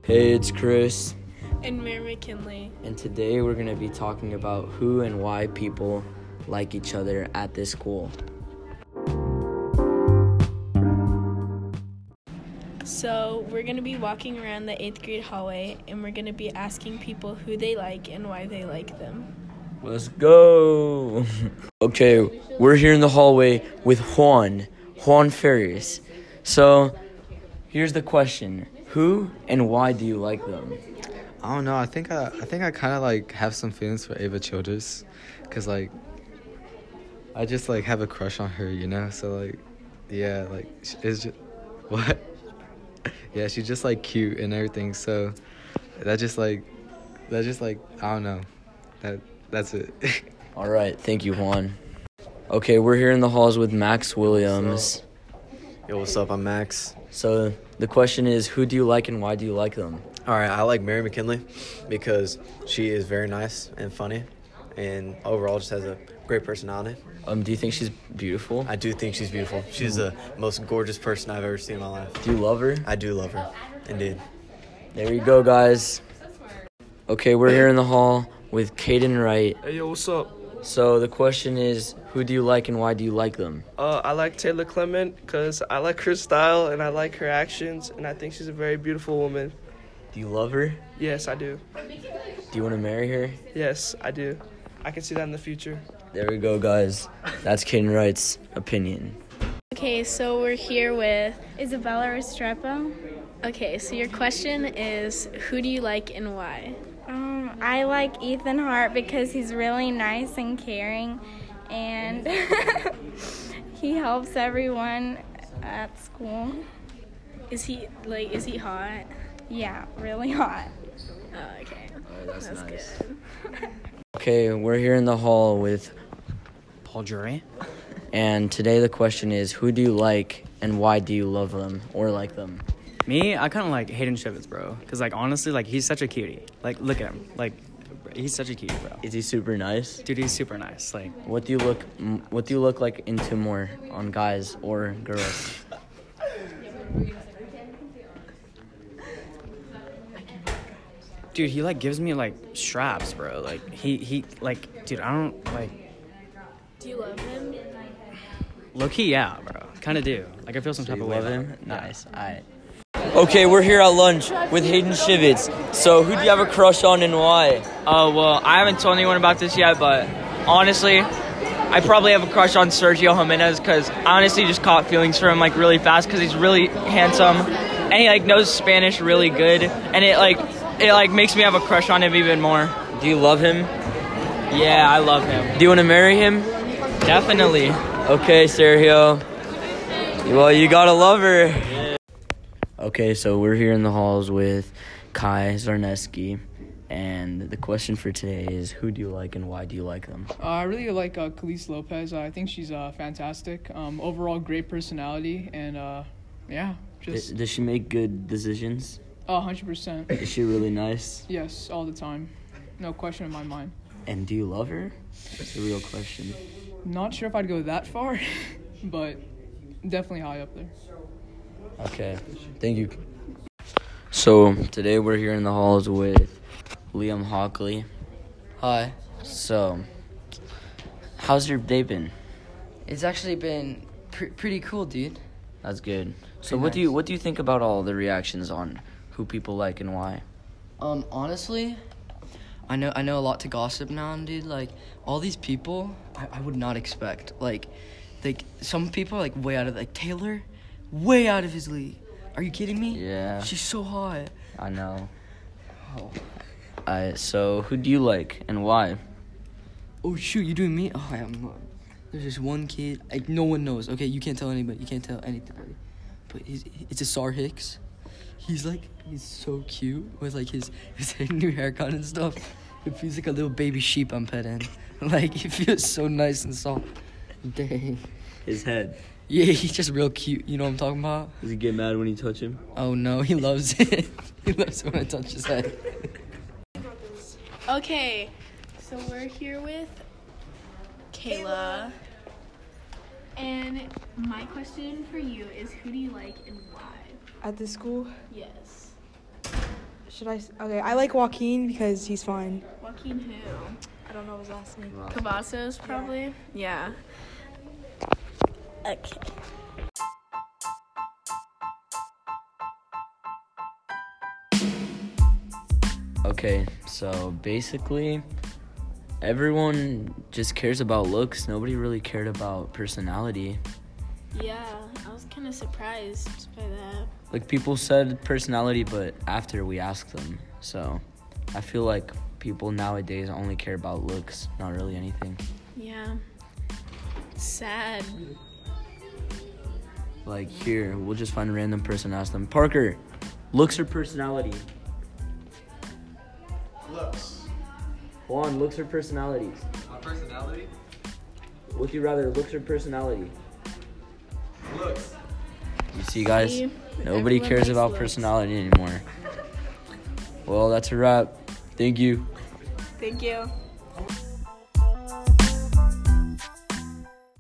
Hey, it's Chris, And Mary McKinley. and today we're going to be talking about who and why people like each other at this school. So we're going to be walking around the 8th grade hallway, and we're going to be asking people who they like and why they like them. Let's go! Okay, we're here in the hallway with Juan Ferris. So, here's the question. Who and why do you like them? I don't know. I think I kind of like have some feelings for Ava Childers, cause like I just like have a crush on her, you know. So like, yeah, like it's just what? Yeah, she's just like cute and everything. So that's just like I don't know. That's it. All right, thank you, Juan. Okay, we're here in the halls with Max Williams. Yo, what's up? I'm Max. So the question is, who do you like and why do you like them? All right, I like Mary McKinley because she is very nice and funny, and overall just has a great personality. Do you think she's beautiful? I do think she's beautiful. She's the most gorgeous person I've ever seen in my life. Do you love her? I do love her, indeed. There you go, guys. Okay, we're here in the hall with Caden Wright. Hey, yo, what's up? So the question is, who do you like and why do you like them? I like Taylor Clement because I like her style and I like her actions, and I think she's a very beautiful woman. Do you love her? Yes, I do. Do you want to marry her? Yes, I do. I can see that in the future. There we go, guys. That's Caden Wright's opinion. Okay, so we're here with... Isabella Restrepo. Okay, so your question is, who do you like and why? I like Ethan Hart because he's really nice and caring, and he helps everyone at school. Is he hot? Yeah, really hot. Oh, okay. That's nice. Good. Okay, we're here in the hall with Paul Jury. and today the question is, who do you like and why do you love them or like them? Me, I kind of like Hayden Shivitz, bro. Because, like, honestly, like, he's such a cutie. Like, look at him. Like, he's such a cutie, bro. Is he super nice? Dude, he's super nice. Like, What do you look like into more on guys or girls? dude, he, like, gives me, like, straps, bro. Like, he like, dude, I don't, like, Do you love him? low-key, yeah, bro. Kind of do. Like, I feel some type You of way love about him? it. Nice. Alright. Okay, we're here at lunch with Hayden Shivitz. So, who do you have a crush on and why? Oh, well, I haven't told anyone about this yet, but honestly, I probably have a crush on Sergio Jimenez because I honestly just caught feelings for him, like, really fast because he's really handsome and he, like, knows Spanish really good, and it makes me have a crush on him even more. Do you love him? Yeah, I love him. Do you want to marry him? Definitely. Okay, Sergio. Well, you gotta love her. Okay, so we're here in the halls with Kai Zarneski, and the question for today is, who do you like and why do you like them? I really like Khalees Lopez. I think she's fantastic. Overall, great personality, and yeah, just Does she make good decisions? 100%. Is she really nice? Yes, all the time. No question in my mind. And do you love her? That's a real question. Not sure if I'd go that far, but definitely high up there. Okay, thank you. So, today we're here in the halls with Liam Hockley. Hi. So, how's your day been? It's actually been pretty cool, dude. That's good. So, Pretty what nice. do you think about all the reactions on who people like and why? Honestly, I know a lot to gossip now, dude. Like, all these people, I would not expect. Like, some people are, like, way out of, like, Taylor, way out of his league. Are you kidding me? Yeah. She's so hot. I know. Oh. So, who do you like and why? Oh, shoot, you doing me? Oh, I'm not. There's this one kid, like, no one knows. Okay, you can't tell anybody. You can't tell anybody. But it's Asar Hicks. He's so cute with, like, his new haircut and stuff. It feels like a little baby sheep I'm petting. Like, it feels so nice and soft. Dang. His head. Yeah, he's just real cute. You know what I'm talking about? Does he get mad when you touch him? Oh, no, he loves it. He loves it when I touch his head. Okay, so we're here with Kayla. And my question for you is, who do you like and why? At the school? Yes. Okay, I like Joaquin because he's fine. Joaquin who? I don't know his last name. Cavazos, probably? Yeah. Okay. Okay, so basically, everyone just cares about looks. Nobody really cared about personality. Yeah, I was kind of surprised by that. Like, people said personality, but after we asked them. So, I feel like people nowadays only care about looks, not really anything. Yeah. Sad. Like, here, we'll just find a random person and ask them, Parker, looks or personality? Looks. Juan, looks or personalities? Personality? Would you rather looks or personality? Looks. You see, guys, See? nobody Everyone cares likes about looks. personality anymore. Well, that's a wrap. Thank you. Thank you.